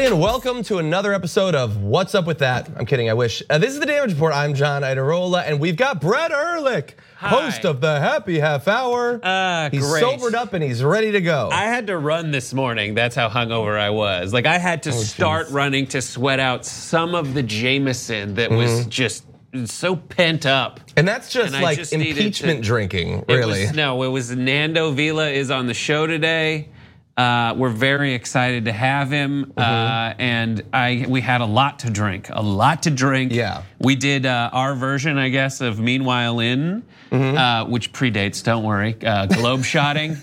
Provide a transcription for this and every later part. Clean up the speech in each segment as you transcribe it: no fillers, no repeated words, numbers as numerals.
everybody, and welcome to another episode of What's Up With That. I'm kidding, I wish. This is the Damage Report. I'm John Iadarola, and we've got Brett Ehrlich, host of the Happy Half Hour. He's great. sobered up and he's ready to go. I had to run this morning. That's how hungover I was. Like I had to start running to sweat out some of the Jameson that was just so pent up. And that's just And like just impeachment drinking, really. It was Nando Vila is on the show today. We're very excited to have him, and we had a lot to drink. Yeah. We did our version, I guess, of Meanwhile In, which predates. Don't worry, globe shotting.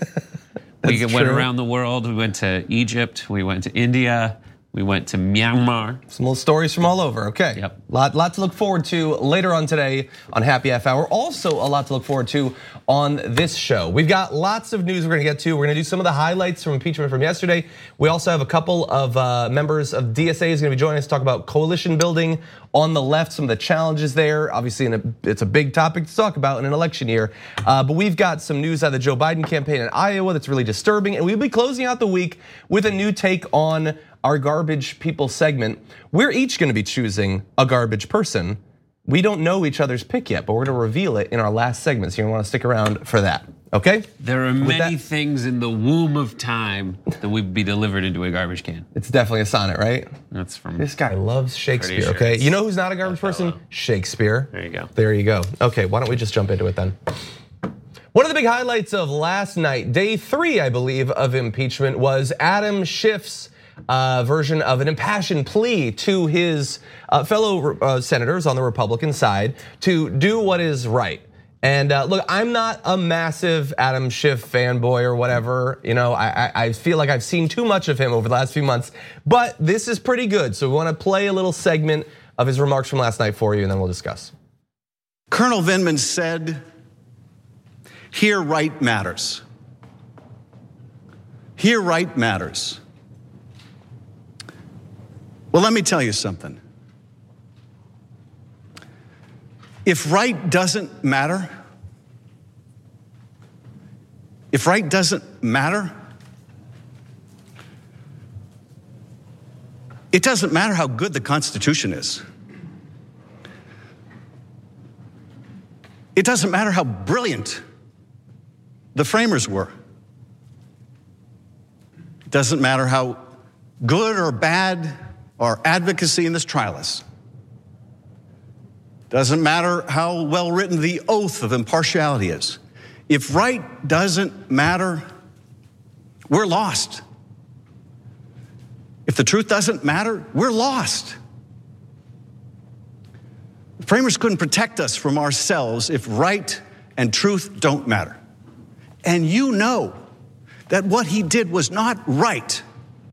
We went around the world. We went to Egypt. We went to India. We went to Myanmar. Some little stories from all over, okay. Yep. Lot to look forward to later on today on Happy Half Hour. Also a lot to look forward to on this show. We've got lots of news we're gonna get to. We're gonna do some of the highlights from impeachment from yesterday. We also have a couple of members of DSA is gonna be joining us to talk about coalition building on the left, some of the challenges there. Obviously, it's a big topic to talk about in an election year. But we've got some news out of the Joe Biden campaign in Iowa that's really disturbing. And we'll be closing out the week with a new take on our garbage people segment. We're each gonna be choosing a garbage person. We don't know each other's pick yet, but we're gonna reveal it in our last segment, so you're gonna wanna stick around for that, okay? There are many things in the womb of time that would be delivered into a garbage can. It's definitely a sonnet, right? That's from This guy loves Shakespeare, sure okay? it's You know who's not a garbage person? Shakespeare. There you go. There you go. Okay, why don't we just jump into it then? One of the big highlights of last night, day 3, I believe, of impeachment was Adam Schiff's version of an impassioned plea to his fellow senators on the Republican side to do what is right. And look, I'm not a massive Adam Schiff fanboy or whatever. You know, I feel like I've seen too much of him over the last few months, but this is pretty good. So we want to play a little segment of his remarks from last night for you, and then we'll discuss. Colonel Vindman said, "Here right matters. Here right matters." Well, let me tell you something. If right doesn't matter, it doesn't matter how good the Constitution is. It doesn't matter how brilliant the framers were. It doesn't matter how good or bad our advocacy in this trial is. Doesn't matter how well written the oath of impartiality is. If right doesn't matter, we're lost. If the truth doesn't matter, we're lost. The framers couldn't protect us from ourselves if right and truth don't matter. And you know that what he did was not right.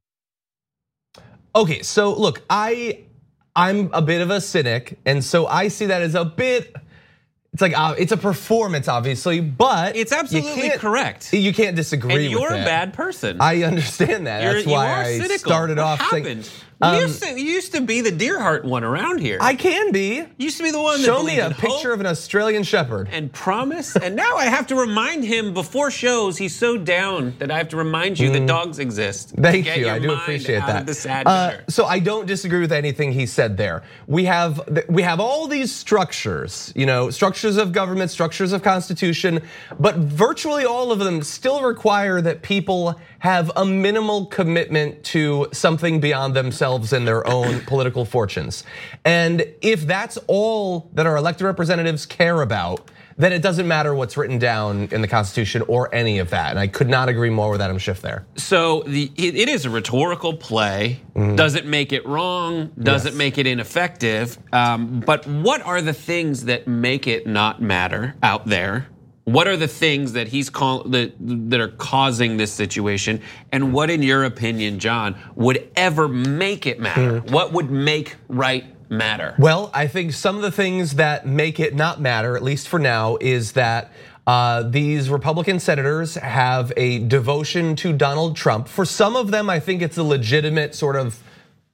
Okay, so look, I'm a bit of a cynic, and so I see that as a bit. It's like it's a performance, obviously, but it's absolutely correct. You can't disagree with that. And you're a bad person. I understand that. That's why I started off saying. You used to be the deer heart one around here. I can be. You used to be the one that Show me believed a in picture hope of an Australian Shepherd. and promise. And now I have to remind him before shows. He's so down that I have to remind you that dogs exist. Thank Get you. your I do mind appreciate out that. of the sad gutter. So I don't disagree with anything he said there. We have all these structures, structures of government, structures of constitution, but virtually all of them still require that people have a minimal commitment to something beyond themselves and their own political fortunes. And if that's all that our elected representatives care about, then it doesn't matter what's written down in the Constitution or any of that. And I could not agree more with Adam Schiff there. So it is a rhetorical play. Does it make it wrong? Does it make it ineffective? But what are the things that make it not matter out there? What are the things that that are causing this situation? And what, in your opinion, John, would ever make it matter? What would make right matter? Well, I think some of the things that make it not matter, at least for now, is that these Republican senators have a devotion to Donald Trump. For some of them, I think it's a legitimate sort of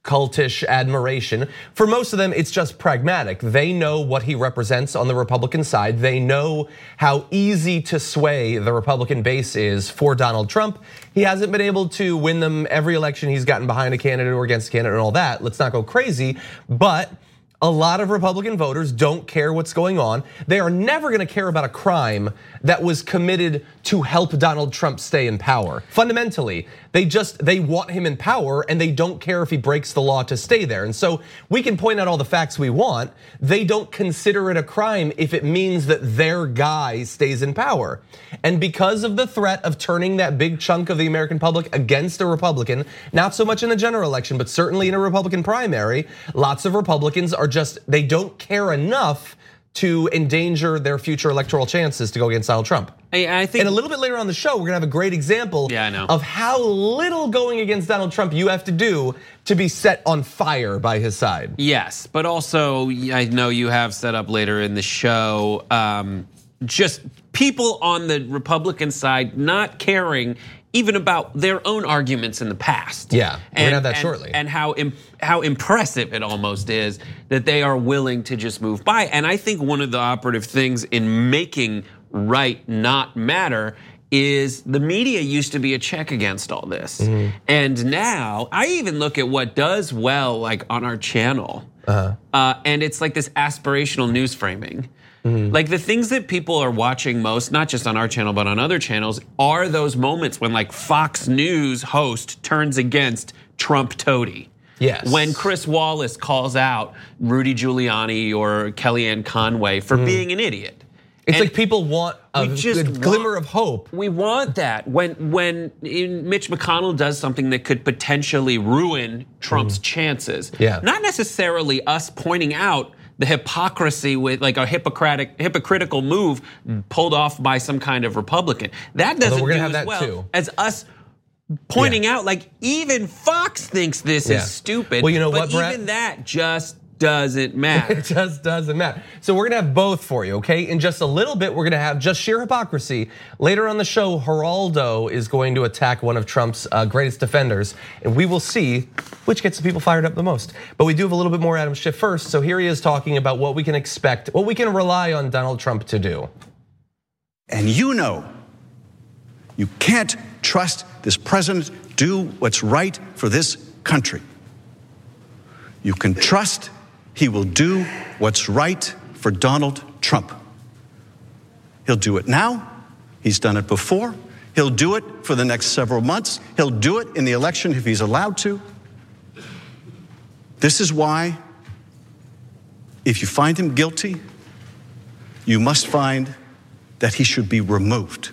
cultish admiration. For most of them, it's just pragmatic. They know what he represents on the Republican side. They know how easy to sway the Republican base is for Donald Trump. He hasn't been able to win them every election he's gotten behind a candidate or against a candidate and all that. Let's not go crazy, but a lot of Republican voters don't care what's going on. They are never gonna care about a crime that was committed to help Donald Trump stay in power. Fundamentally, they want him in power and they don't care if he breaks the law to stay there. And so we can point out all the facts we want. They don't consider it a crime if it means that their guy stays in power. And because of the threat of turning that big chunk of the American public against a Republican, not so much in the general election, but certainly in a Republican primary, lots of Republicans are they don't care enough to endanger their future electoral chances to go against Donald Trump. I think, and a little bit later on the show, we're gonna have a great example of how little going against Donald Trump you have to do to be set on fire by his side. Yes, but also I know you have set up later in the show, just people on the Republican side not caring even about their own arguments in the past. Yeah, we're gonna have that shortly. And how impressive it almost is that they are willing to just move by. And I think one of the operative things in making right not matter is the media used to be a check against all this. And now I even look at what does well, like on our channel. And it's like this aspirational news framing. Like the things that people are watching most, not just on our channel, but on other channels, are those moments when like Fox News host turns against Trump toady. Yes. When Chris Wallace calls out Rudy Giuliani or Kellyanne Conway for being an idiot. It's like people want a glimmer of hope. We want that. When Mitch McConnell does something that could potentially ruin Trump's chances. Not necessarily us pointing out the hypocrisy with like a hypocritical move pulled off by some kind of Republican. That doesn't do as well as us pointing out like even Fox thinks this is stupid. Well, you know but what, Brett? even that just doesn't matter. It just doesn't matter. So we're gonna have both for you, okay? In just a little bit, we're gonna have just sheer hypocrisy. Later on the show, Geraldo is going to attack one of Trump's greatest defenders, and we will see which gets the people fired up the most. But we do have a little bit more Adam Schiff first. So here he is talking about what we can expect, what we can rely on Donald Trump to do. And you know, you can't trust this president do what's right for this country. You can trust he will do what's right for Donald Trump. He'll do it now. He's done it before. He'll do it for the next several months. He'll do it in the election if he's allowed to. This is why, if you find him guilty, you must find that he should be removed.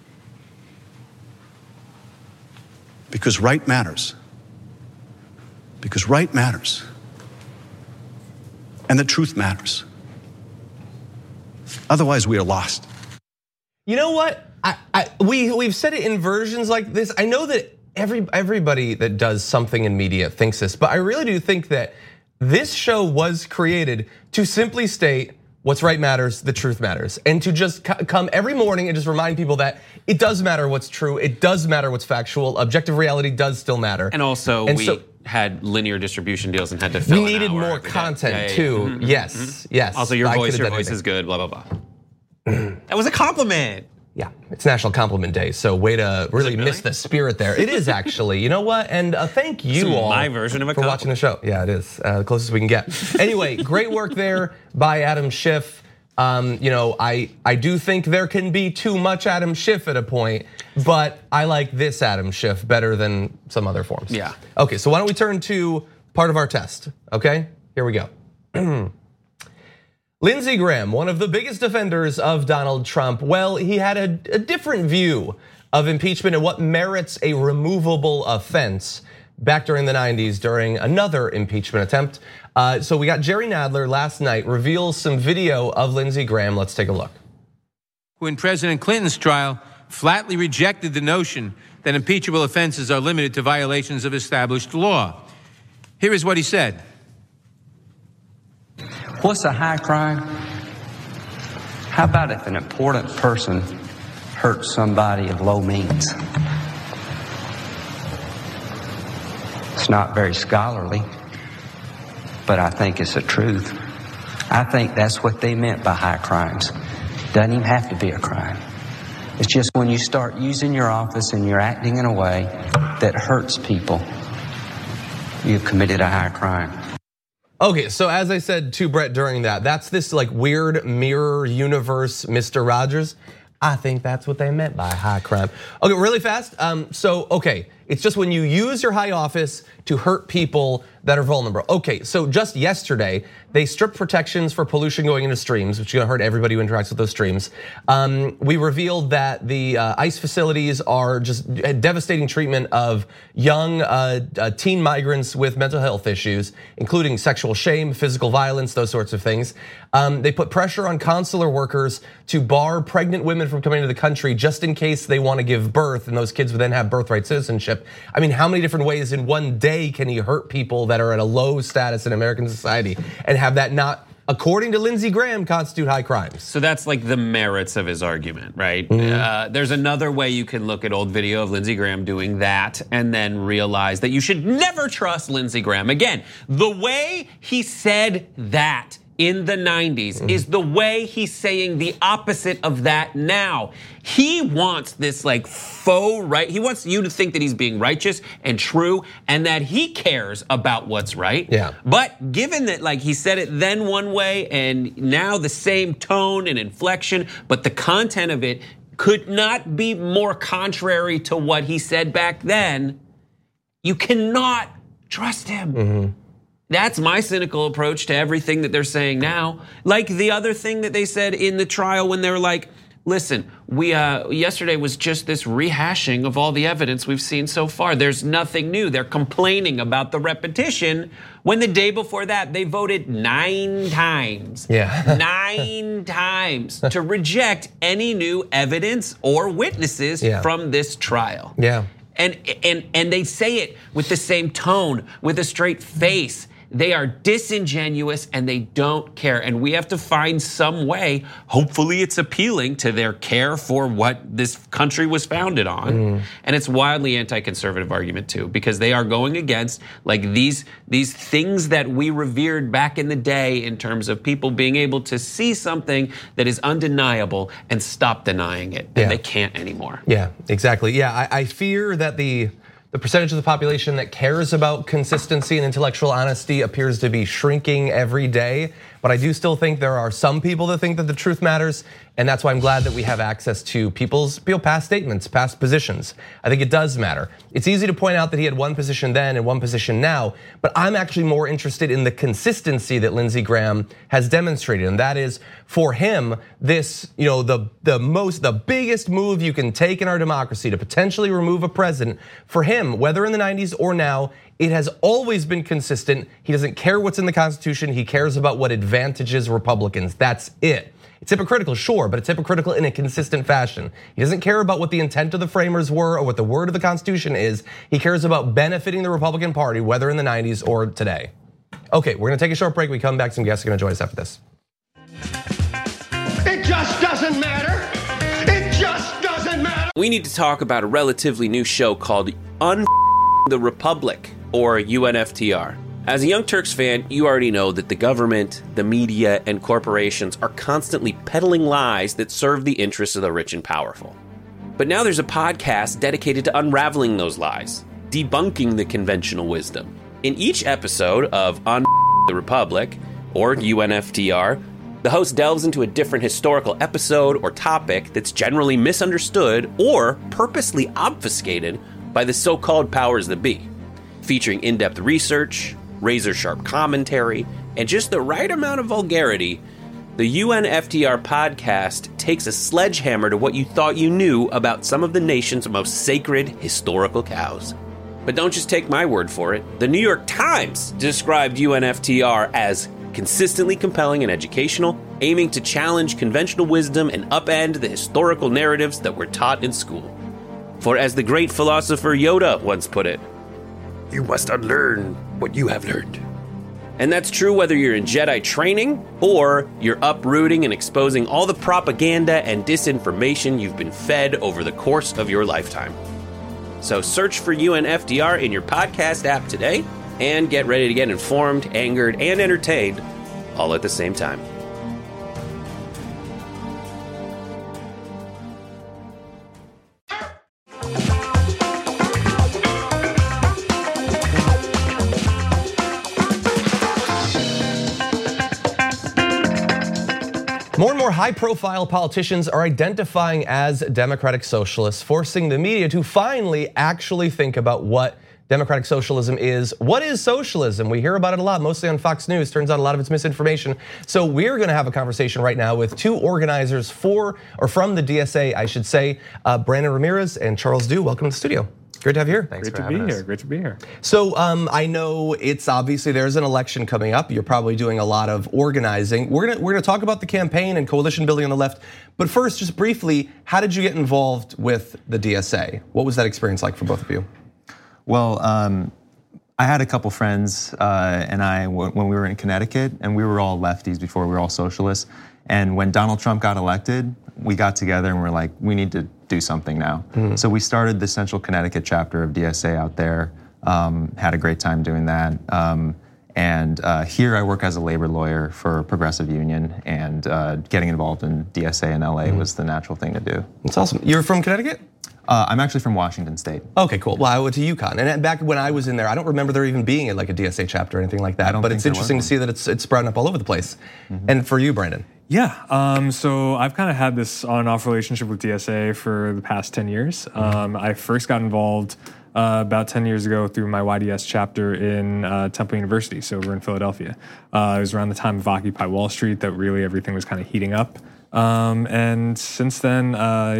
Because right matters. Because right matters. And the truth matters. Otherwise, we are lost. You know what? We've said it in versions like this. I know that everybody that does something in media thinks this, but I really do think that this show was created to simply state what's right matters, the truth matters, and to just come every morning and just remind people that it does matter what's true, it does matter what's factual, objective reality does still matter. And also, we had linear distribution deals and had to fill. We needed more content too. Yes, yes. Also, your voice is good. Blah blah blah. That was a compliment. Yeah, it's National Compliment Day, so way to really miss the spirit there. It is actually, you know what? And thank you all my version of a for watching the show. Yeah, it is the closest we can get. Anyway, great work there by Adam Schiff. You know, I do think there can be too much Adam Schiff at a point, but I like this Adam Schiff better than some other forms. Yeah. Okay, so why don't we turn to part of our test? Okay, here we go. Lindsey Graham, one of the biggest defenders of Donald Trump, well, he had a different view of impeachment and what merits a removable offense back during the 90s during another impeachment attempt. So we got Jerry Nadler last night reveals some video of Lindsey Graham. Let's take a look. When President Clinton's trial flatly rejected the notion that impeachable offenses are limited to violations of established law. Here is what he said. What's a high crime? How about if an important person hurts somebody of low means? It's not very scholarly. but I think it's the truth. I think that's what they meant by high crimes. Doesn't even have to be a crime. It's just when you start using your office and you're acting in a way that hurts people, you've committed a high crime. Okay, so as I said to Brett during that's this like weird mirror universe Mr. Rogers. I think that's what they meant by high crime. Okay, really fast. Okay, it's just when you use your high office to hurt people that are vulnerable. Okay, so just yesterday, they stripped protections for pollution going into streams, which is gonna hurt everybody who interacts with those streams. We revealed that the ICE facilities are just devastating treatment of young teen migrants with mental health issues, including sexual shame, physical violence, those sorts of things. They put pressure on consular workers to bar pregnant women from coming into the country just in case they want to give birth, and those kids would then have birthright citizenship. I mean, how many different ways in one day can you hurt people that are at a low status in American society and have that not, according to Lindsey Graham, constitute high crimes? So that's like the merits of his argument, right? There's another way you can look at old video of Lindsey Graham doing that and then realize that you should never trust Lindsey Graham. Again, the way he said that in the 90s is the way he's saying the opposite of that now. He wants this like faux right. He wants you to think that he's being righteous and true and that he cares about what's right. Yeah. But given that like he said it then one way and now the same tone and inflection, but the content of it could not be more contrary to what he said back then, you cannot trust him. That's my cynical approach to everything that they're saying now. Like the other thing that they said in the trial when they were like, listen, we yesterday was just this rehashing of all the evidence we've seen so far. There's nothing new. They're complaining about the repetition when the day before that they voted 9 times. Yeah. 9 times to reject any new evidence or witnesses from this trial. Yeah. And they say it with the same tone, with a straight face. They are disingenuous and they don't care. And we have to find some way, hopefully it's appealing to their care for what this country was founded on. And it's wildly anti-conservative argument too, because they are going against like these things that we revered back in the day in terms of people being able to see something that is undeniable and stop denying it. And they can't anymore. Yeah, exactly. Yeah, I fear that the percentage of the population that cares about consistency and intellectual honesty appears to be shrinking every day. But I do still think there are some people that think that the truth matters. And that's why I'm glad that we have access to people's past statements, past positions. I think it does matter. It's easy to point out that he had one position then and one position now, but I'm actually more interested in the consistency that Lindsey Graham has demonstrated. And that is for him, this, the biggest move you can take in our democracy to potentially remove a president, for him, whether in the 90s or now, it has always been consistent. He doesn't care what's in the Constitution. He cares about what advantages Republicans. That's it. It's hypocritical, sure, but it's hypocritical in a consistent fashion. He doesn't care about what the intent of the framers were or what the word of the Constitution is. He cares about benefiting the Republican Party, whether in the 90s or today. Okay, we're gonna take a short break. We come back, some guests are gonna join us after this. It just doesn't matter. It just doesn't matter. We need to talk about a relatively new show called the Republic, or UNFTR. As a Young Turks fan, you already know that the government, the media, and corporations are constantly peddling lies that serve the interests of the rich and powerful. But now there's a podcast dedicated to unraveling those lies, debunking the conventional wisdom. In each episode of the Republic, or UNFTR, the host delves into a different historical episode or topic that's generally misunderstood or purposely obfuscated by the so-called powers that be, featuring in-depth research, razor-sharp commentary, and just the right amount of vulgarity. The UNFTR podcast takes a sledgehammer to what you thought you knew about some of the nation's most sacred historical cows. But don't just take my word for it. The New York Times described UNFTR as consistently compelling and educational, aiming to challenge conventional wisdom and upend the historical narratives that were taught in school. For as the great philosopher Yoda once put it, you must unlearn what you have learned. And that's true whether you're in Jedi training or you're uprooting and exposing all the propaganda and disinformation you've been fed over the course of your lifetime. So search for UNFTR in your podcast app today and get ready to get informed, angered, and entertained all at the same time. More and more high-profile politicians are identifying as democratic socialists, forcing the media to finally actually think about what democratic socialism is. What is socialism? We hear about it a lot, mostly on Fox News. Turns out a lot of it's misinformation. So we're gonna have a conversation right now with two organizers from the DSA, I should say, Brandon Ramirez and Charles Dew. Welcome to the studio. Great to have you here. Thanks for having us. Great to be here. So I know it's obviously there's an election coming up. You're probably doing a lot of organizing. We're gonna talk about the campaign and coalition building on the left. But first, just briefly, how did you get involved with the DSA? What was that experience like for both of you? Well, I had a couple friends and I when we were in Connecticut, and we were all lefties before we were all socialists. And when Donald Trump got elected, we got together and we're like, we need to do something now. So we started the Central Connecticut chapter of DSA out there. Had a great time doing that. And here I work as a labor lawyer for a progressive union, and getting involved in DSA in LA was the natural thing to do. That's awesome. You're from Connecticut? I'm actually from Washington State. Okay, cool. Well, I went to UConn, and back when I was in there, I don't remember there even being like a DSA chapter or anything like that. But it's interesting to see that it's sprouting up all over the place. And for you, Brandon? Yeah, so I've kind of had this on and off relationship with DSA for the past 10 years. I first got involved about 10 years ago through my YDS chapter in Temple University, so we're in Philadelphia. It was around the time of Occupy Wall Street that really everything was kind of heating up. And since then,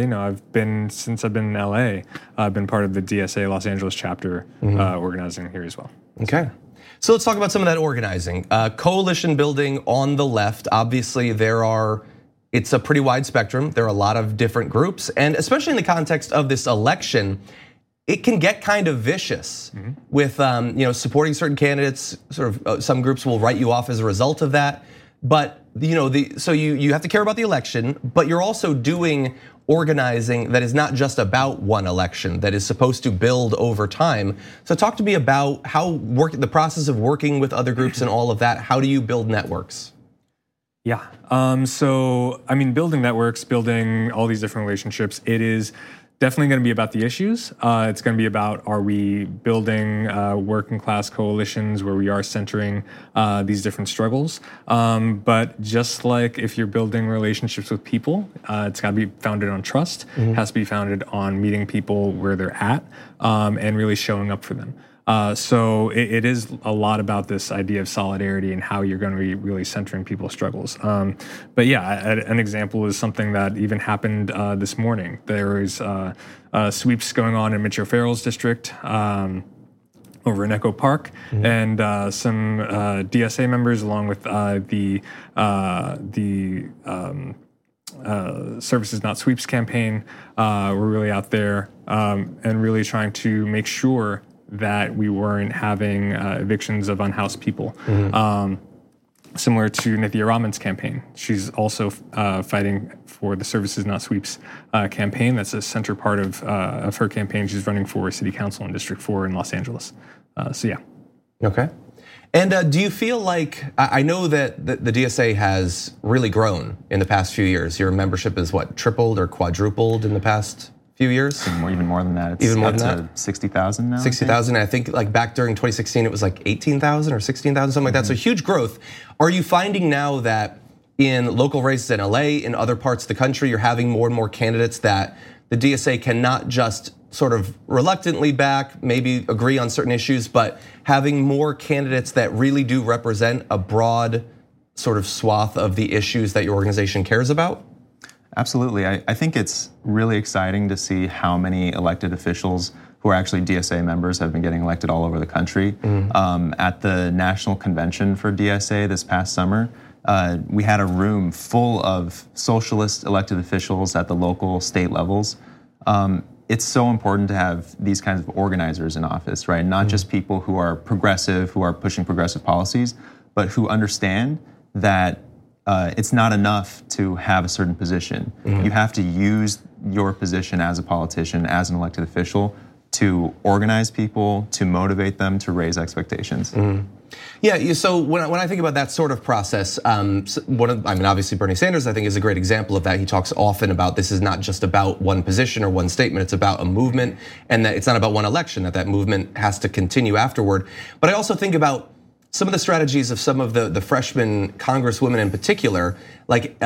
since I've been in LA, I've been part of the DSA Los Angeles chapter, organizing here as well. Okay. So let's talk about some of that organizing. Coalition building on the left, obviously it's a pretty wide spectrum. There are a lot of different groups, and especially in the context of this election, it can get kind of vicious with supporting certain candidates. Sort of some groups will write you off as a result of that. But so you have to care about the election, but you're also doing organizing that is not just about one election, that is supposed to build over time. So talk to me about the process of working with other groups and all of that. How do you build networks? Yeah, so I mean, building networks, building all these different relationships, it is definitely going to be about the issues. It's going to be about, are we building working class coalitions where we are centering these different struggles? But just like if you're building relationships with people, it's got to be founded on trust. It has to be founded on meeting people where they're at and really showing up for them. So it is a lot about this idea of solidarity and how you're going to be really centering people's struggles. But yeah, an example is something that even happened this morning. There was sweeps going on in Mitch O'Farrell's district over in Echo Park, and some DSA members, along with the Services Not Sweeps campaign, were really out there and really trying to make sure that we weren't having evictions of unhoused people. Similar to Nithya Raman's campaign. She's also fighting for the Services Not Sweeps campaign. That's a center part of her campaign. She's running for City Council in District 4 in Los Angeles. So yeah. Okay. And do you feel like, I know that the DSA has really grown in the past few years. Your membership is what, tripled or quadrupled in the past few years? Even more than that. It's even more up than to that? 60,000 now. 60,000. I think like back during 2016, it was like 18,000 or 16,000, something like that. So huge growth. Are you finding now that in local races in LA, in other parts of the country, you're having more and more candidates that the DSA cannot just sort of reluctantly back, maybe agree on certain issues, but having more candidates that really do represent a broad sort of swath of the issues that your organization cares about? Absolutely. I think it's really exciting to see how many elected officials who are actually DSA members have been getting elected all over the country. At the national convention for DSA this past summer, we had a room full of socialist elected officials at the local, state levels. It's so important to have these kinds of organizers in office, right? Not just people who are progressive, who are pushing progressive policies, but who understand that it's not enough to have a certain position. You have to use your position as a politician, as an elected official, to organize people, to motivate them, to raise expectations. Yeah, so when I think about that sort of process, obviously Bernie Sanders I think is a great example of that. He talks often about this is not just about one position or one statement, it's about a movement, and that it's not about one election, that movement has to continue afterward. But I also think about some of the strategies of some of the freshman congresswomen in particular, like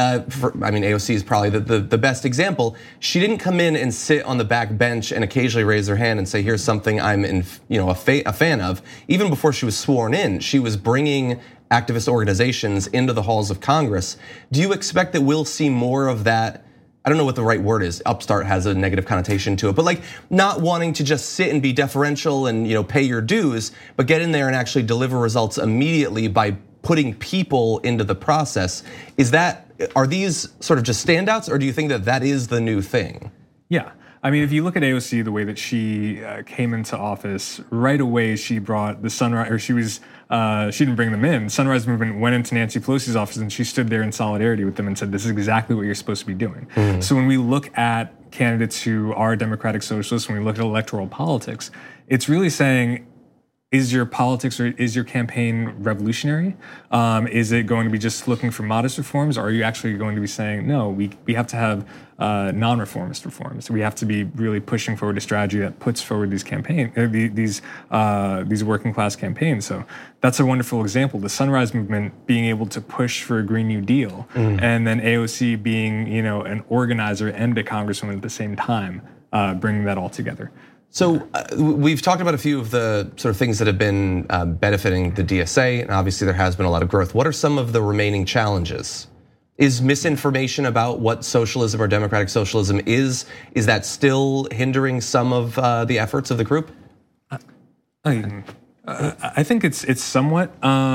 AOC is probably the best example. She didn't come in and sit on the back bench and occasionally raise her hand and say, "Here's something I'm a fan of." Even before she was sworn in, she was bringing activist organizations into the halls of Congress. Do you expect that we'll see more of that? I don't know what the right word is. Upstart has a negative connotation to it, but like not wanting to just sit and be deferential and pay your dues, but get in there and actually deliver results immediately by putting people into the process. Are these sort of just standouts, or do you think that is the new thing? Yeah. I mean, if you look at AOC, the way that she came into office, right away she brought the Sunrise, or she didn't bring them in. Sunrise Movement went into Nancy Pelosi's office and she stood there in solidarity with them and said, "This is exactly what you're supposed to be doing." So when we look at candidates who are democratic socialists, when we look at electoral politics, it's really saying, is your politics or is your campaign revolutionary? Is it going to be just looking for modest reforms? Or are you actually going to be saying, no, we have to have non-reformist reforms. We have to be really pushing forward a strategy that puts forward these working class campaigns. So that's a wonderful example. The Sunrise Movement being able to push for a Green New Deal, and then AOC being an organizer and a congresswoman at the same time, bringing that all together. So we've talked about a few of the sort of things that have been benefiting the DSA, and obviously there has been a lot of growth. What are some of the remaining challenges? Is misinformation about what socialism or democratic socialism is that still hindering some of the efforts of the group? I think it's somewhat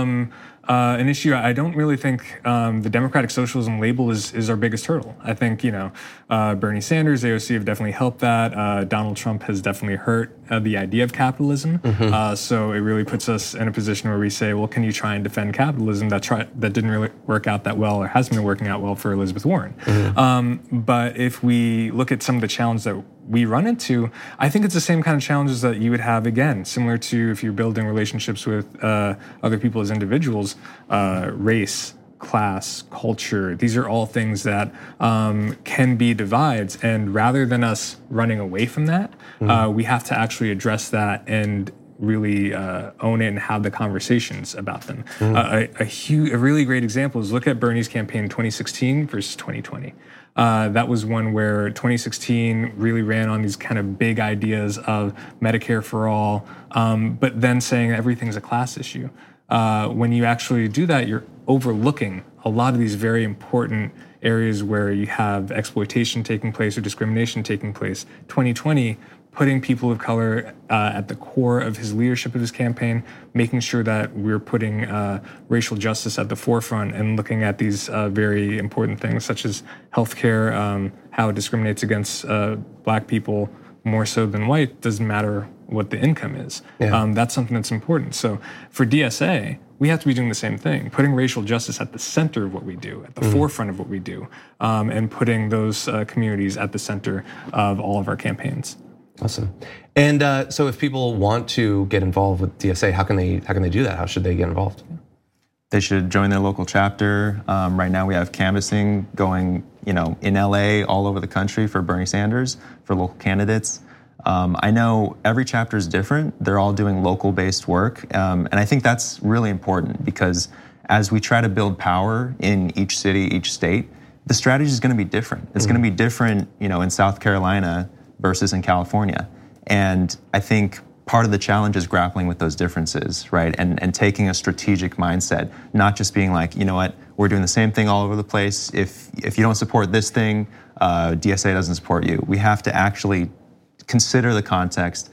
an issue. I don't really think the democratic socialism label is our biggest hurdle. I think Bernie Sanders, AOC have definitely helped that. Donald Trump has definitely hurt the idea of capitalism. So it really puts us in a position where we say, well, can you try and defend capitalism that didn't really work out that well or hasn't been working out well for Elizabeth Warren. But if we look at some of the challenges that we run into, I think it's the same kind of challenges that you would have, again, similar to if you're building relationships with other people as individuals, race, class, culture. These are all things that can be divides. And rather than us running away from that, we have to actually address that and really own it and have the conversations about them. A really great example is look at Bernie's campaign in 2016 versus 2020. That was one where 2016 really ran on these kind of big ideas of Medicare for all, but then saying everything's a class issue. When you actually do that, you're overlooking a lot of these very important areas where you have exploitation taking place or discrimination taking place. 2020, putting people of color at the core of his leadership of his campaign, making sure that we're putting racial justice at the forefront and looking at these very important things such as healthcare, how it discriminates against black people more so than white, doesn't matter what the income is. That's something that's important. So for DSA, we have to be doing the same thing, putting racial justice at the center of what we do, at the forefront of what we do, and putting those communities at the center of all of our campaigns. Awesome. And so if people want to get involved with DSA, how can they do that? How should they get involved? They should join their local chapter. Right now we have canvassing going, in LA, all over the country for Bernie Sanders, for local candidates. I know every chapter is different. They're all doing local-based work. And I think that's really important because as we try to build power in each city, each state, the strategy is going to be different. It's going to be different, in South Carolina versus in California. And I think part of the challenge is grappling with those differences, right? And taking a strategic mindset, not just being like, you know what, we're doing the same thing all over the place. If you don't support this thing, DSA doesn't support you. We have to actually consider the context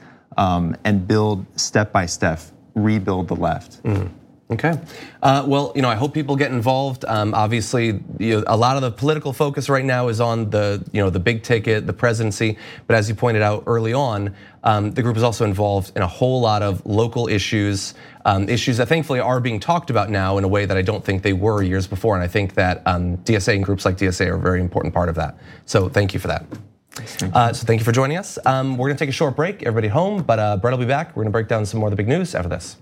and build step by step, rebuild the left. Okay, well, I hope people get involved. Obviously, a lot of the political focus right now is on the big ticket, the presidency. But as you pointed out early on, the group is also involved in a whole lot of local issues, issues that thankfully are being talked about now in a way that I don't think they were years before. And I think that DSA and groups like DSA are a very important part of that. So thank you for that. So thank you for joining us. We're gonna take a short break, everybody home, but Brett will be back. We're gonna break down some more of the big news after this.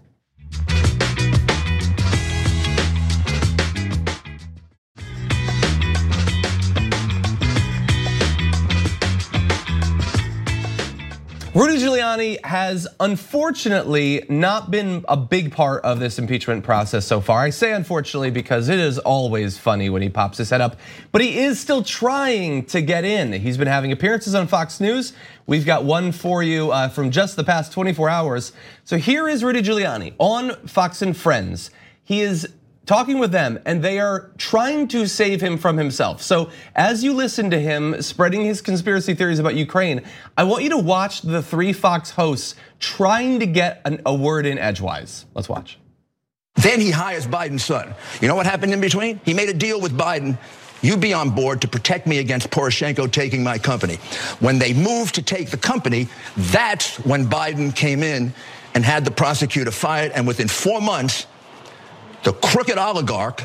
Rudy Giuliani has unfortunately not been a big part of this impeachment process so far. I say unfortunately because it is always funny when he pops his head up, but he is still trying to get in. He's been having appearances on Fox News. We've got one for you from just the past 24 hours. So here is Rudy Giuliani on Fox and Friends. He is talking with them, and they are trying to save him from himself. So as you listen to him spreading his conspiracy theories about Ukraine, I want you to watch the 3 Fox hosts trying to get a word in edgewise. Let's watch. Then he hires Biden's son. You know what happened in between? He made a deal with Biden. You be on board to protect me against Poroshenko taking my company. When they moved to take the company, that's when Biden came in and had the prosecutor fired, and within 4 months, the crooked oligarch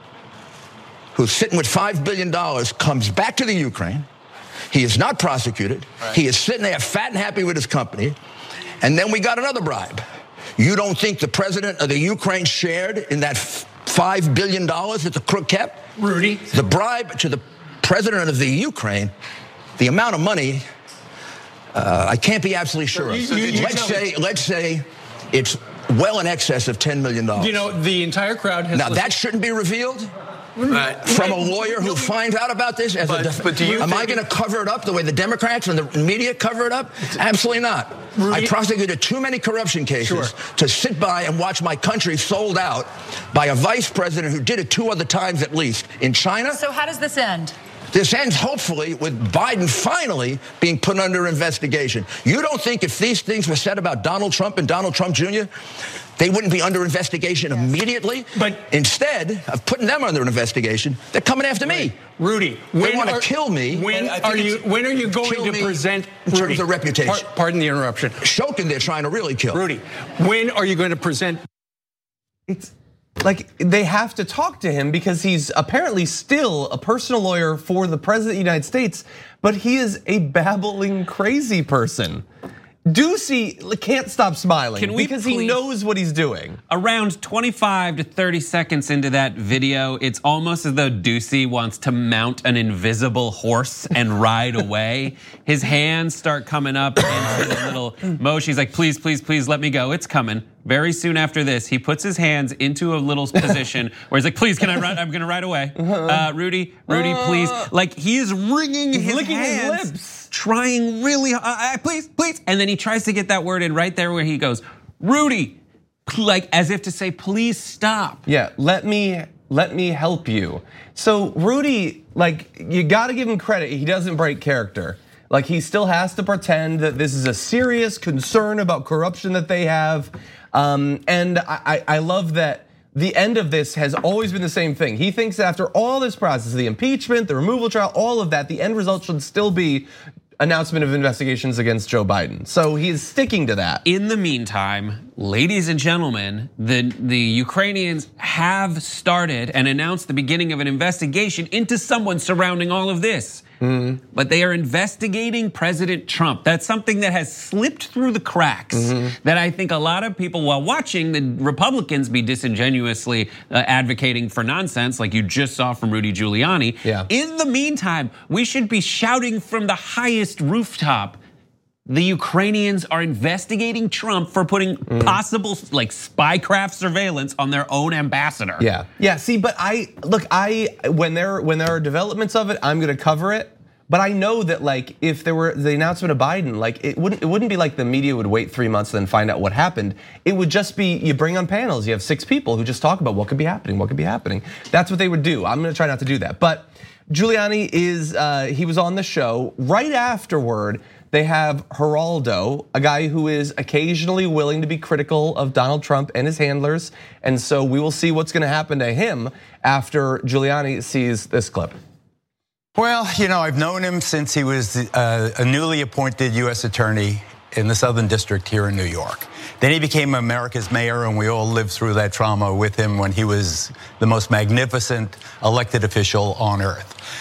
who's sitting with $5 billion comes back to the Ukraine. He is not prosecuted. Right. He is sitting there fat and happy with his company. And then we got another bribe. You don't think the president of the Ukraine shared in that $5 billion that the crook kept? Rudy. The bribe to the president of the Ukraine, the amount of money, I can't be absolutely sure of. Let's say it's well in excess of $10 million. You know, the entire crowd has... Now, that shouldn't be revealed from a lawyer who finds out about this? Am I going to cover it up the way the Democrats and the media cover it up? Absolutely not. Rudy? I prosecuted too many corruption cases to sit by and watch my country sold out by a vice president who did it 2 other times at least in China. So how does this end? This ends hopefully with Biden finally being put under investigation. You don't think if these things were said about Donald Trump and Donald Trump Jr., they wouldn't be under investigation immediately? But instead of putting them under an investigation, they're coming after me. Rudy, they want to kill me. When are you going to present in terms of reputation? Pardon the interruption. Shokin, they're trying to really kill. Rudy, when are you going to present? It's like they have to talk to him because he's apparently still a personal lawyer for the president of the United States, but he is a babbling crazy person. Doocy can't stop smiling because he knows what he's doing. Around 25 to 30 seconds into that video, it's almost as though Doocy wants to mount an invisible horse and ride away. His hands start coming up into a little motion. He's like, please, please, please let me go. It's coming. Very soon after this, he puts his hands into a little position where he's like, please, can I run? I'm gonna ride away. Rudy, please. Like he is wringing his hands, his lips, trying really hard, please. And then he tries to get that word in right there where he goes, Rudy, like as if to say, please stop. Yeah, let me help you. So Rudy, like you gotta give him credit, he doesn't break character. Like he still has to pretend that this is a serious concern about corruption that they have. And I love that the end of this has always been the same thing. He thinks after all this process, the impeachment, the removal trial, all of that, the end result should still be announcement of investigations against Joe Biden. So he is sticking to that. In the meantime, ladies and gentlemen, the Ukrainians have started and announced the beginning of an investigation into someone surrounding all of this. But they are investigating President Trump. That's something that has slipped through the cracks that I think a lot of people, while watching the Republicans be disingenuously advocating for nonsense like you just saw from Rudy Giuliani. In the meantime, we should be shouting from the highest rooftop, the Ukrainians are investigating Trump for putting possible like spycraft surveillance on their own ambassador. Yeah. See, but when there are developments of it, I'm gonna cover it. But I know that like if there were the announcement of Biden, like it wouldn't be like the media would wait 3 months and then find out what happened. It would just be you bring on panels. You have 6 people who just talk about what could be happening. That's what they would do. I'm gonna try not to do that. But Giuliani he was on the show right afterward. They have Geraldo, a guy who is occasionally willing to be critical of Donald Trump and his handlers. And so we will see what's gonna happen to him after Giuliani sees this clip. Well, you know, I've known him since he was a newly appointed US attorney in the Southern District here in New York. Then he became America's mayor, and we all lived through that trauma with him when he was the most magnificent elected official on earth.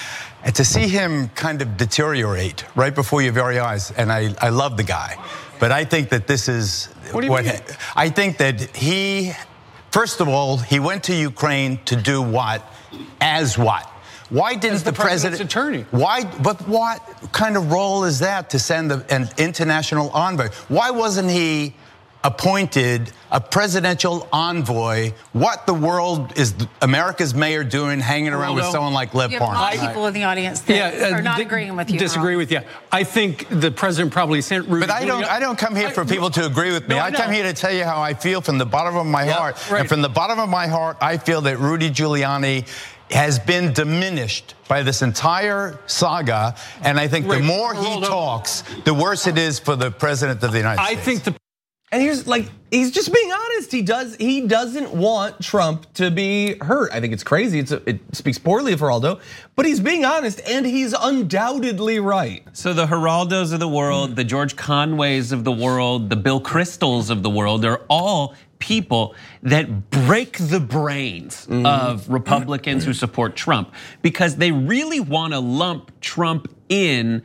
And to see him kind of deteriorate right before your very eyes, and I love the guy, but I think that this is what do you mean? I think that he, first of all, he went to Ukraine to do what? As what? Why didn't the president's attorney? Why? But what kind of role is that to send an international envoy? Why wasn't he appointed a presidential envoy? What the world is America's mayor doing, hanging around with someone like Lev You have a lot Parnas? of people in the audience that are not agreeing with you. Disagree with you. I think the president probably sent Rudy. But I don't come here for people to agree with me. No, I come here to tell you how I feel from the bottom of my heart. Right. And from the bottom of my heart, I feel that Rudy Giuliani has been diminished by this entire saga. And I think the more he talks, the worse it is for the president of the United States. I think and he's just being honest. He doesn't want Trump to be hurt. I think it's crazy. It speaks poorly of Geraldo, but he's being honest, and he's undoubtedly right. So the Geraldos of the world, the George Conways of the world, the Bill Kristols of the world are all people that break the brains of Republicans who support Trump because they really want to lump Trump in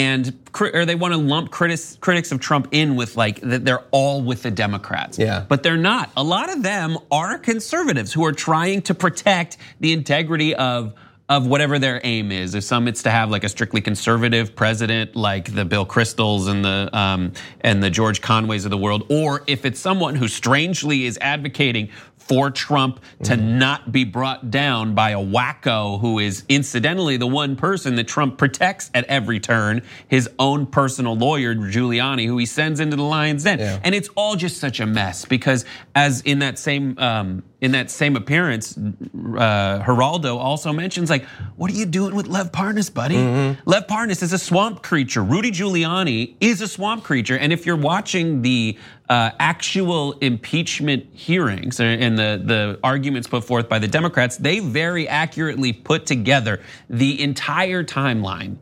or they want to lump critics of Trump in with like that they're all with the Democrats. Yeah. But they're not. A lot of them are conservatives who are trying to protect the integrity of whatever their aim is. If some it's to have like a strictly conservative president like the Bill Kristols and the George Conways of the world, or if it's someone who strangely is advocating for Trump to not be brought down by a wacko who is incidentally the one person that Trump protects at every turn, his own personal lawyer, Giuliani, who he sends into the lion's den. Yeah. And it's all just such a mess because as in that same appearance, Geraldo also mentions like, what are you doing with Lev Parnas, buddy? Lev Parnas is a swamp creature. Rudy Giuliani is a swamp creature. And if you're watching the actual impeachment hearings and the arguments put forth by the Democrats, they very accurately put together the entire timeline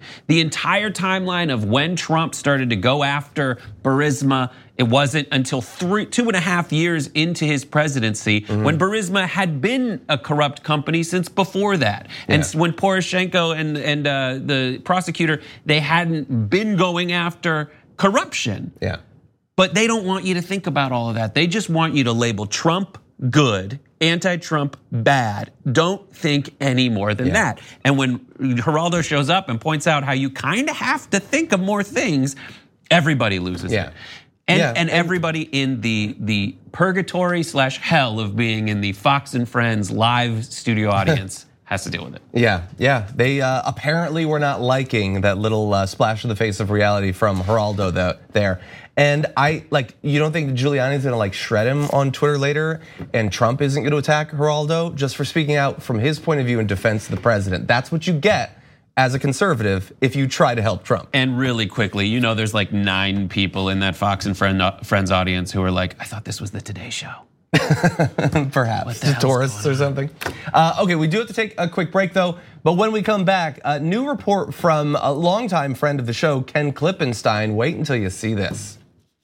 of when Trump started to go after Burisma. It wasn't until 2.5 years into his presidency when Burisma had been a corrupt company since before that. And when Poroshenko and the prosecutor, they hadn't been going after corruption. Yeah. But they don't want you to think about all of that. They just want you to label Trump good, anti-Trump bad. Don't think any more than that. And when Geraldo shows up and points out how you kind of have to think of more things, everybody loses it. And everybody in the purgatory / hell of being in the Fox and Friends live studio audience has to deal with it. Yeah. They apparently were not liking that little splash of the face of reality from Geraldo there. And you don't think Giuliani's gonna shred him on Twitter later and Trump isn't gonna attack Geraldo just for speaking out from his point of view in defense of the president? That's what you get as a conservative if you try to help Trump. And really quickly, there's 9 people in that Fox and Friends audience who are like, I thought this was the Today Show. Perhaps the tourists or something. Okay, we do have to take a quick break though. But when we come back, a new report from a longtime friend of the show, Ken Klippenstein. Wait until you see this.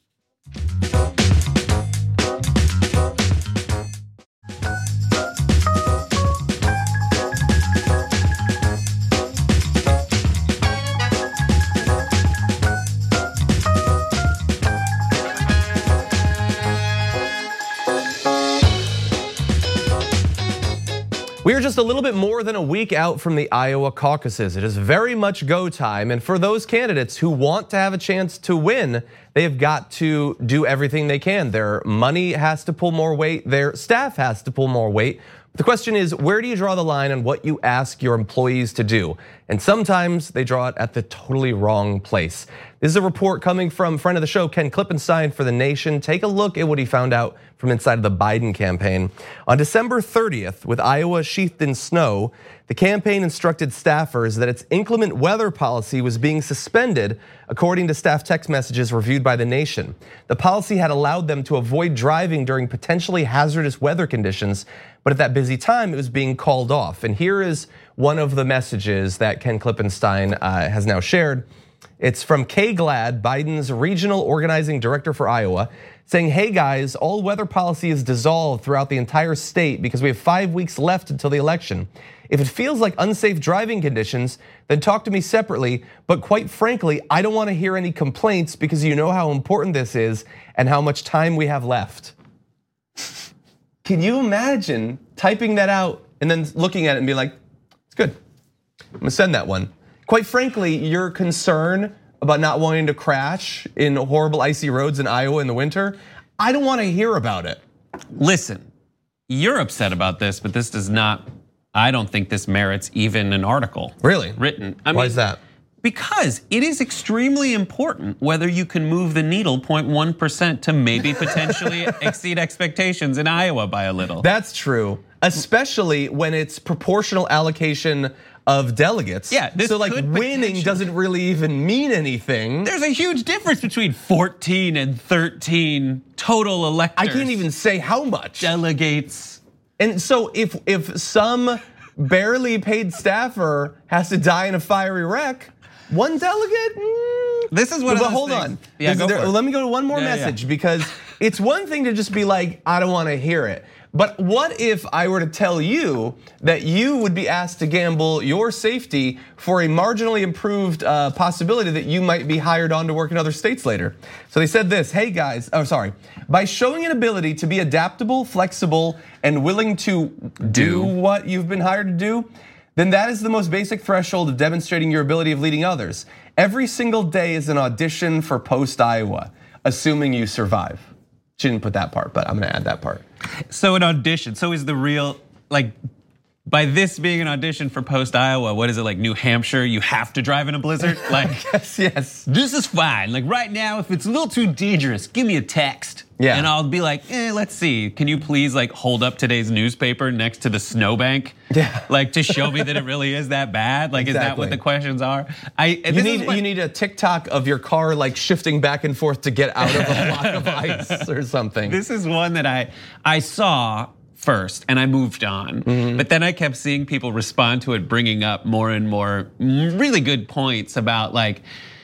We are just a little bit more than a week out from the Iowa caucuses. It is very much go time. And for those candidates who want to have a chance to win, they have got to do everything they can. Their money has to pull more weight. Their staff has to pull more weight. The question is, where do you draw the line on what you ask your employees to do? And sometimes they draw it at the totally wrong place. This is a report coming from friend of the show, Ken Klippenstein for The Nation. Take a look at what he found out from inside of the Biden campaign. On December 30th, with Iowa sheathed in snow, the campaign instructed staffers that its inclement weather policy was being suspended, according to staff text messages reviewed by The Nation. The policy had allowed them to avoid driving during potentially hazardous weather conditions, but at that busy time, it was being called off. And here is one of the messages that Ken Klippenstein has now shared. It's from Kay Glad, Biden's regional organizing director for Iowa, saying, hey guys, all weather policy is dissolved throughout the entire state because we have 5 weeks left until the election. If it feels like unsafe driving conditions, then talk to me separately. But quite frankly, I don't want to hear any complaints because you know how important this is and how much time we have left. Can you imagine typing that out and then looking at it and being like, it's good, I'm gonna send that one. Quite frankly, your concern about not wanting to crash in horrible icy roads in Iowa in the winter, I don't want to hear about it. Listen, you're upset about this, but this does not, I don't think this merits even an article. Really? Written. Why is that? Because it is extremely important whether you can move the needle 0.1% to maybe potentially exceed expectations in Iowa by a little. That's true, especially when it's proportional allocation of delegates. Yeah, so like winning doesn't really even mean anything. There's a huge difference between 14 and 13 total electors. I can't even say how much. Delegates. And so if some barely paid staffer has to die in a fiery wreck, one delegate? This is what. But hold on. Yeah, let me go to one more message because it's one thing to just be like, I don't want to hear it. But what if I were to tell you that you would be asked to gamble your safety for a marginally improved possibility that you might be hired on to work in other states later? So they said this, hey guys, by showing an ability to be adaptable, flexible, and willing to do what you've been hired to do, then that is the most basic threshold of demonstrating your ability of leading others. Every single day is an audition for post-Iowa, assuming you survive. She didn't put that part, but I'm gonna add that part. So an audition, so is the real, like, by this being an audition for post-Iowa, what is it, like New Hampshire, you have to drive in a blizzard? Like, yes. This is fine. Like right now, if it's a little too dangerous, give me a text. Yeah. And I'll be like, let's see. Can you please like hold up today's newspaper next to the snowbank? Yeah. Like to show me that it really is that bad? Like, exactly. Is that what the questions are? You need a TikTok of your car like shifting back and forth to get out of a block of ice or something. This is one that I saw first and I moved on. But then I kept seeing people respond to it, bringing up more and more really good points about like,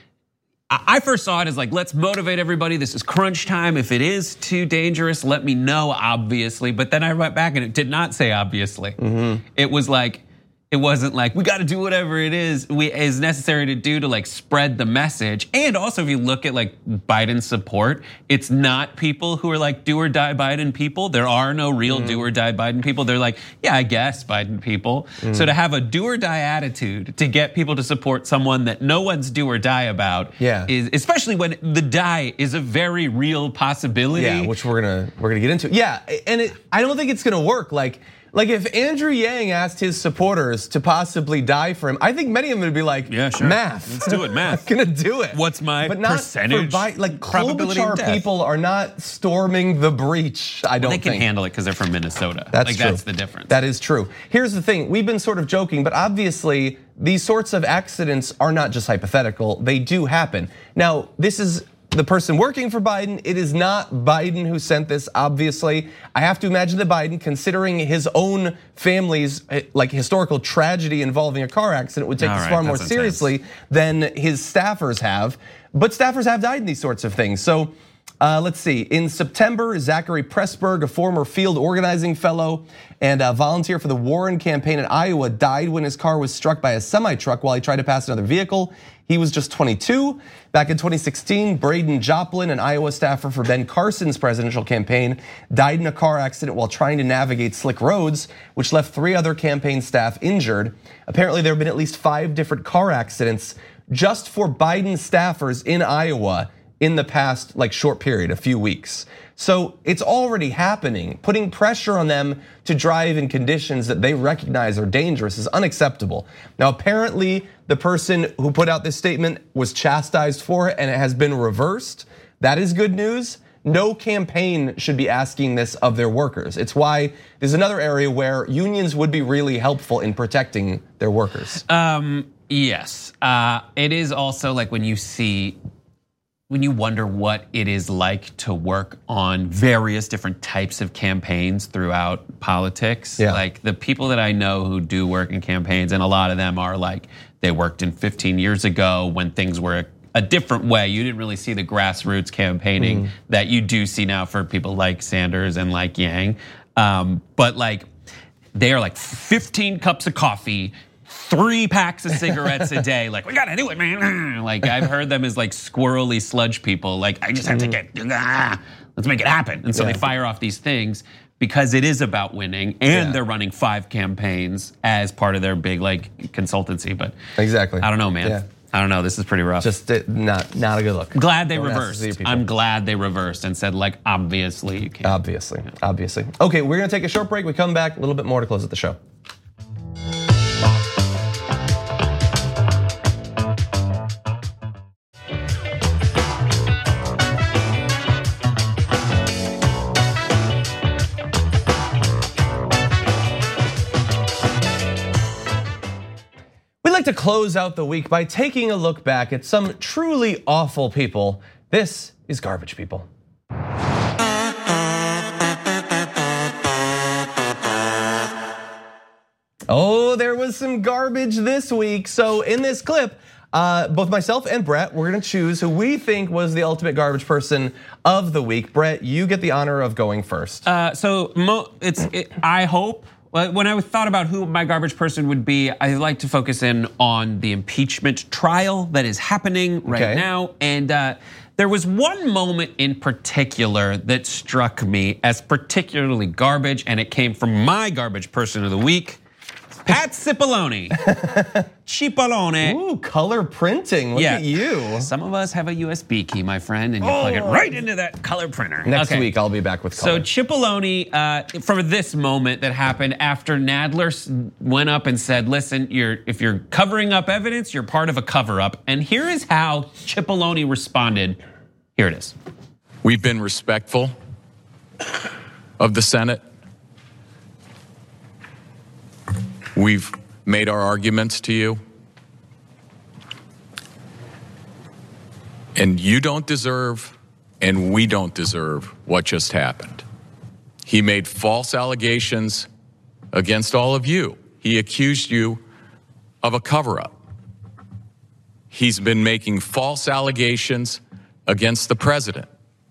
I first saw it as like, let's motivate everybody. This is crunch time. If it is too dangerous, let me know, obviously. But then I went back and it did not say obviously. It was like, it wasn't like, we gotta do whatever it is necessary to do to like spread the message. And also if you look at like Biden's support, it's not people who are like do or die Biden people. There are no real do or die Biden people. They're like, yeah, I guess Biden people. So to have a do or die attitude to get people to support someone that no one's do or die about is, especially when the die is a very real possibility. Yeah, which we're gonna get into. Yeah, and I don't think it's gonna work. Like if Andrew Yang asked his supporters to possibly die for him, I think many of them would be like, yeah, sure. Math. Let's do it, math. I'm gonna do it. What's my percentage? Like probability of death? People are not storming the breach, I don't think. They can handle it because they're from Minnesota. That's true. That's the difference. That is true. Here's the thing, we've been sort of joking, but obviously these sorts of accidents are not just hypothetical, they do happen. Now, this is the person working for Biden. It is not Biden who sent this, obviously. I have to imagine that Biden, considering his own family's like historical tragedy involving a car accident, would take this far more seriously than his staffers have. But staffers have died in these sorts of things. So let's see, in September, Zachary Pressburg, a former field organizing fellow and a volunteer for the Warren campaign in Iowa, died when his car was struck by a semi-truck while he tried to pass another vehicle. He was just 22. Back in 2016, Braden Joplin, an Iowa staffer for Ben Carson's presidential campaign, died in a car accident while trying to navigate slick roads, which left 3 other campaign staff injured. Apparently, there have been at least 5 different car accidents just for Biden staffers in Iowa in the past like short period, a few weeks. So it's already happening. Putting pressure on them to drive in conditions that they recognize are dangerous is unacceptable. Now, apparently the person who put out this statement was chastised for it and it has been reversed. That is good news. No campaign should be asking this of their workers. It's why there's another area where unions would be really helpful in protecting their workers. Yes, it is also like when you see when you wonder what it is like to work on various different types of campaigns throughout politics. Yeah. Like the people that I know who do work in campaigns, and a lot of them are like, they worked in 15 years ago when things were a different way. You didn't really see the grassroots campaigning that you do see now for people like Sanders and like Yang. But like, they are like 15 cups of coffee, 3 packs of cigarettes a day. Like, we gotta do it, man. Like, I've heard them as like squirrely sludge people. Like, I just have to let's make it happen. And so they fire off these things because it is about winning, and they're running 5 campaigns as part of their big like consultancy. But exactly, I don't know, man. Yeah. I don't know. This is pretty rough. Just not a good look. Glad they reversed. I'm glad they reversed and said, like, obviously you can't. Obviously. Okay, we're gonna take a short break. We come back, a little bit more to close out the show. To close out the week by taking a look back at some truly awful people. This is Garbage People. Oh, there was some garbage this week. So in this clip, both myself and Brett, we're gonna choose who we think was the ultimate garbage person of the week. Brett, you get the honor of going first. I hope. When I thought about who my garbage person would be, I like to focus in on the impeachment trial that is happening right now. And there was one moment in particular that struck me as particularly garbage, and it came from my garbage person of the week, Pat Cipollone. Cipollone. Ooh, color printing, look at you. Some of us have a USB key, my friend, and you plug it right into that color printer. Next week, I'll be back with color. So Cipollone, for this moment that happened after Nadler went up and said, listen, if you're covering up evidence, you're part of a cover up. And here is how Cipollone responded. Here it is. We've been respectful of the Senate. We've made our arguments to you. And you don't deserve, and we don't deserve what just happened. He made false allegations against all of you. He accused you of a cover-up. He's been making false allegations against the president.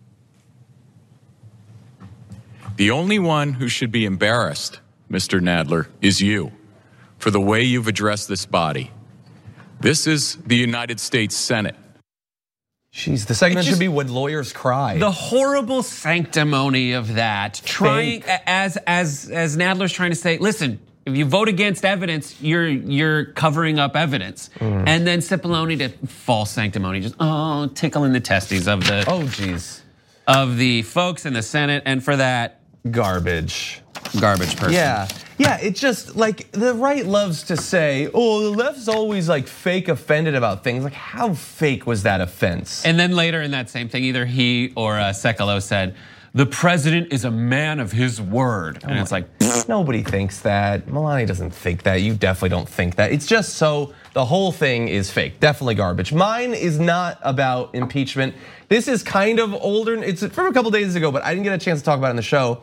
The only one who should be embarrassed, Mr. Nadler, is you, for the way you've addressed this body. This is the United States Senate. Jeez, the segment should be When Lawyers Cry. The horrible sanctimony of that, trying as Nadler's trying to say, listen, if you vote against evidence, you're covering up evidence. And then Cipollone did false sanctimony, just tickling the testes of the of the folks in the Senate, and for that, garbage person. Yeah, it's just like the right loves to say, oh, the left's always like fake offended about things. Like, how fake was that offense? And then later in that same thing, either he or Sekulow said, the president is a man of his word. And it's like, nobody thinks that. Melania doesn't think that. You definitely don't think that. It's just so the whole thing is fake. Definitely garbage. Mine is not about impeachment. This is kind of older. It's from a couple days ago, but I didn't get a chance to talk about it in the show.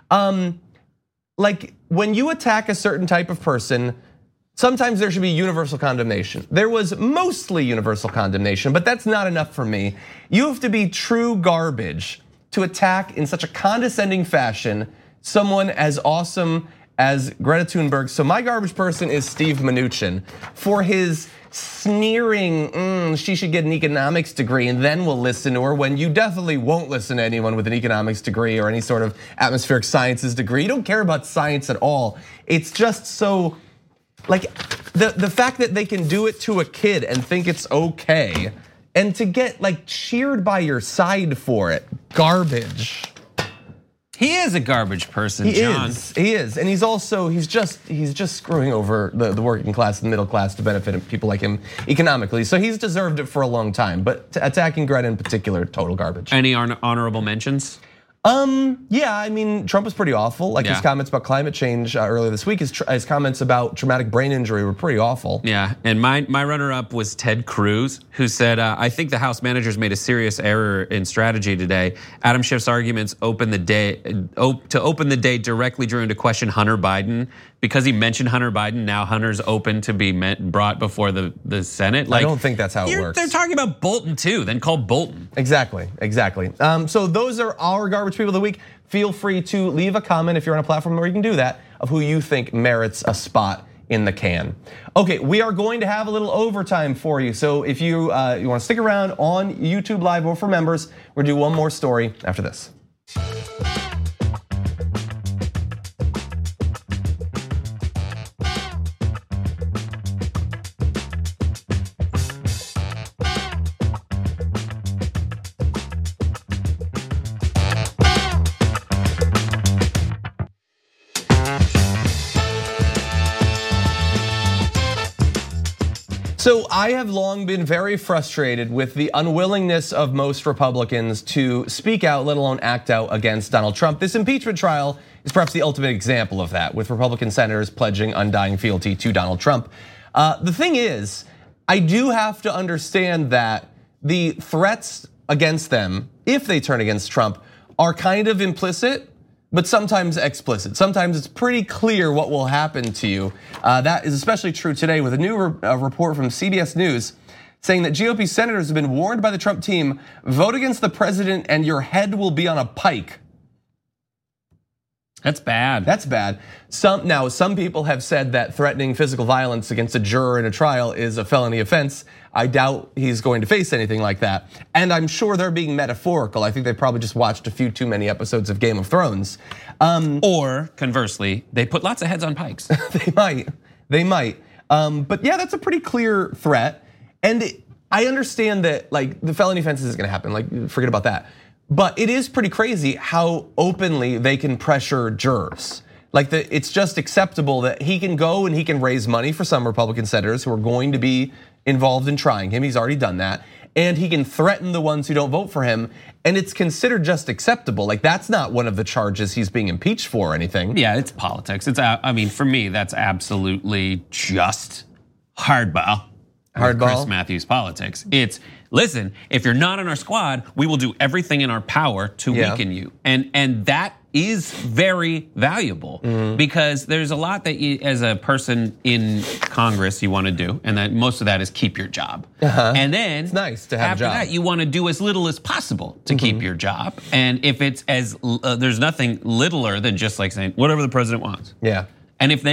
Like when you attack a certain type of person, sometimes there should be universal condemnation. There was mostly universal condemnation, but that's not enough for me. You have to be true garbage to attack in such a condescending fashion someone as awesome as Greta Thunberg. So my garbage person is Steve Mnuchin for his sneering, she should get an economics degree and then we'll listen to her, when you definitely won't listen to anyone with an economics degree or any sort of atmospheric sciences degree. You don't care about science at all. It's just so, like, the fact that they can do it to a kid and think it's okay, and to get like cheered by your side for it, garbage. He is a garbage person, John. He is, and he's just screwing over the working class and middle class to benefit people like him economically. So he's deserved it for a long time, but attacking Greta in particular, total garbage. Any honorable mentions? Yeah, I mean, Trump was pretty awful. Like his comments about climate change earlier this week, his comments about traumatic brain injury were pretty awful. Yeah, and my runner-up was Ted Cruz, who said, I think the House managers made a serious error in strategy today. Adam Schiff's arguments open the day directly drew into question Hunter Biden. Because he mentioned Hunter Biden, now Hunter's open to be brought before the Senate. I don't think that's how it works. They're talking about Bolton too, then call Bolton. Exactly. So those are our garbage people of the week. Feel free to leave a comment if you're on a platform where you can do that of who you think merits a spot in the can. Okay, we are going to have a little overtime for you. So if you want to stick around on YouTube Live or for members, we're gonna do one more story after this. So I have long been very frustrated with the unwillingness of most Republicans to speak out, let alone act out against Donald Trump. This impeachment trial is perhaps the ultimate example of that, with Republican senators pledging undying fealty to Donald Trump. The thing is, I do have to understand that the threats against them, if they turn against Trump, are kind of implicit, but sometimes explicit. Sometimes it's pretty clear what will happen to you. That is especially true today with a new report from CBS News saying that GOP senators have been warned by the Trump team, vote against the president and your head will be on a pike. That's bad. That's bad. Some people have said that threatening physical violence against a juror in a trial is a felony offense. I doubt he's going to face anything like that. And I'm sure they're being metaphorical. I think they probably just watched a few too many episodes of Game of Thrones. Or conversely, they put lots of heads on pikes. They might. But yeah, that's a pretty clear threat. And I understand that like the felony offense is gonna happen, like forget about that. But it is pretty crazy how openly they can pressure jurors. Like it's just acceptable that he can go and he can raise money for some Republican senators who are going to be involved in trying him. He's already done that. And he can threaten the ones who don't vote for him. And it's considered just acceptable. Like that's not one of the charges he's being impeached for or anything. Yeah, it's politics. I mean, for me, that's absolutely just hardball. Chris Matthews politics. It's, listen, if you're not on our squad, we will do everything in our power to weaken you. And that is very valuable because there's a lot that you, as a person in Congress, you want to do, and that most of that is keep your job. And then it's nice to have after a job. That, you want to do as little as possible to keep your job. And if it's there's nothing littler than just like saying whatever the president wants. Yeah. And if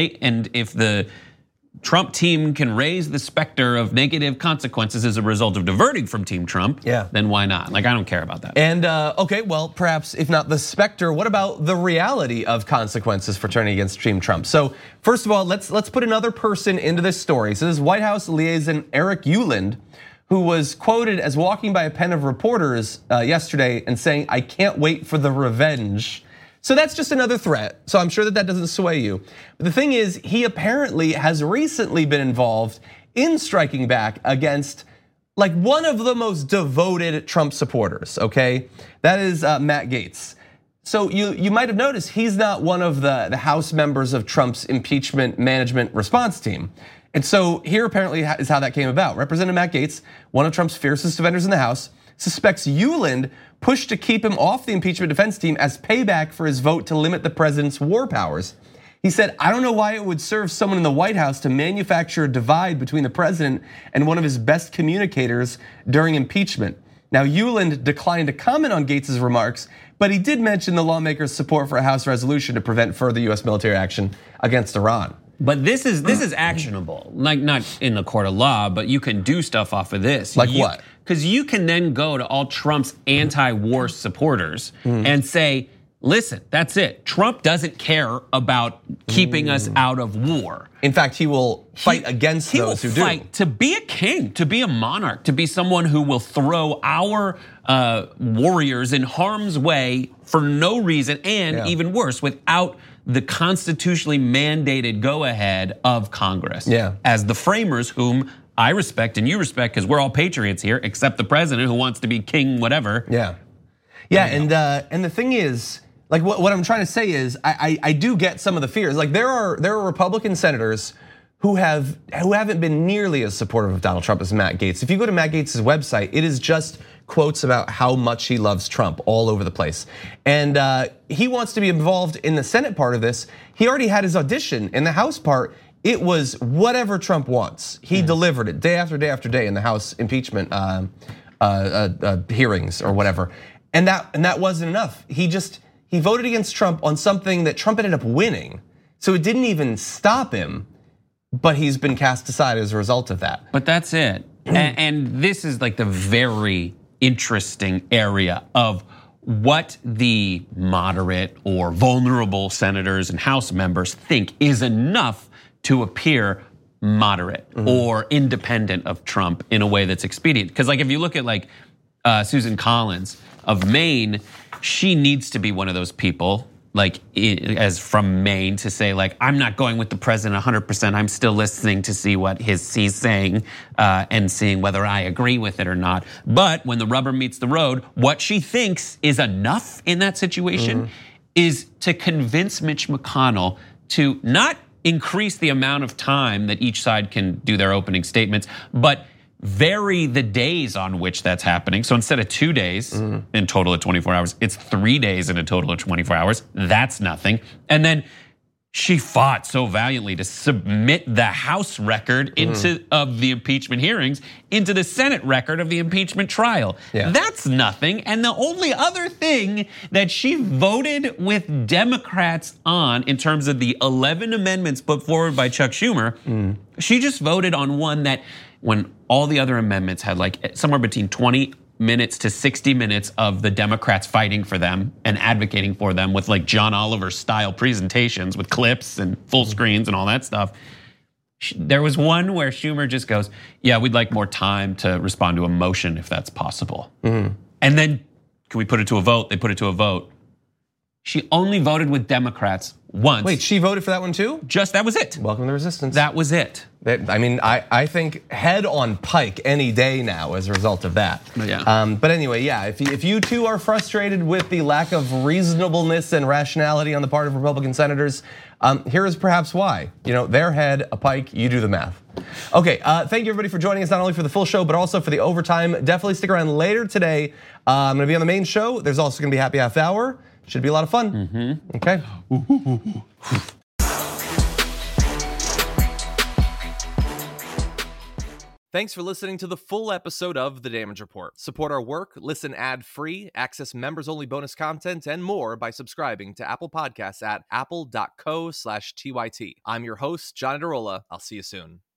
the Trump team can raise the specter of negative consequences as a result of diverting from Team Trump, then why not? Like, I don't care about that. And okay, well, perhaps if not the specter, what about the reality of consequences for turning against Team Trump? So first of all, let's put another person into this story. So this is White House liaison Eric Ueland, who was quoted as walking by a pen of reporters yesterday and saying, "I can't wait for the revenge." So that's just another threat. So I'm sure that doesn't sway you. But the thing is, he apparently has recently been involved in striking back against like one of the most devoted Trump supporters, okay? That is Matt Gaetz. So you might have noticed he's not one of the House members of Trump's impeachment management response team. And so here apparently is how that came about. Representative Matt Gaetz, one of Trump's fiercest defenders in the House, suspects Ueland pushed to keep him off the impeachment defense team as payback for his vote to limit the president's war powers. He said, "I don't know why it would serve someone in the White House to manufacture a divide between the president and one of his best communicators during impeachment." Now, Ueland declined to comment on Gaetz's remarks, but he did mention the lawmaker's support for a House resolution to prevent further US military action against Iran. But this is actionable, like not in the court of law, but you can do stuff off of this. Like what? Because you can then go to all Trump's anti-war supporters and say, listen, that's it. Trump doesn't care about keeping us out of war. In fact, he will fight against those who do. He will fight to be a king, to be a monarch, to be someone who will throw our warriors in harm's way for no reason, and even worse, without the constitutionally mandated go-ahead of Congress. As the framers, whom I respect and you respect, because we're all patriots here, except the president who wants to be king, whatever. Yeah, and the thing is, like what I'm trying to say is, I do get some of the fears. Like there are Republican senators who haven't been nearly as supportive of Donald Trump as Matt Gaetz. If you go to Matt Gaetz' website, it is just quotes about how much he loves Trump all over the place. And he wants to be involved in the Senate part of this. He already had his audition. In the House part, it was whatever Trump wants. He delivered it day after day after day in the House impeachment hearings or whatever. And that wasn't enough. He voted against Trump on something that Trump ended up winning. So it didn't even stop him, but he's been cast aside as a result of that. But that's it. And this is like the very interesting area of what the moderate or vulnerable senators and House members think is enough to appear moderate or independent of Trump in a way that's expedient. Because like if you look at like Susan Collins of Maine, she needs to be one of those people, like as from Maine, to say like, I'm not going with the president 100%. I'm still listening to see what he's saying and seeing whether I agree with it or not. But when the rubber meets the road, what she thinks is enough in that situation is to convince Mitch McConnell to not increase the amount of time that each side can do their opening statements, but vary the days on which that's happening. So instead of 2 days in total of 24 hours, it's 3 days in a total of 24 hours. That's nothing. And then she fought so valiantly to submit the House record of the impeachment hearings into the Senate record of the impeachment trial. Yeah. That's nothing. And the only other thing that she voted with Democrats on in terms of the 11 amendments put forward by Chuck Schumer, she just voted on one that when all the other amendments had like somewhere between 20 minutes to 60 minutes of the Democrats fighting for them and advocating for them with like John Oliver style presentations with clips and full screens and all that stuff. There was one where Schumer just goes, yeah, we'd like more time to respond to a motion if that's possible. And then can we put it to a vote? They put it to a vote. She only voted with Democrats once. Wait, she voted for that one too? Just, that was it. Welcome to the resistance. That was it. I mean, I think head on pike any day now as a result of that. Yeah. But anyway, yeah, if you too are frustrated with the lack of reasonableness and rationality on the part of Republican senators, here is perhaps why. You know, their head, a pike, you do the math. Okay, thank you everybody for joining us, not only for the full show, but also for the overtime. Definitely stick around later today. I'm gonna be on the main show. There's also gonna be happy half hour. Should be a lot of fun. Okay. Thanks for listening to the full episode of The Damage Report. Support our work, listen ad-free, access members-only bonus content, and more by subscribing to Apple Podcasts at apple.co/TYT. I'm your host, John Adarola. I'll see you soon.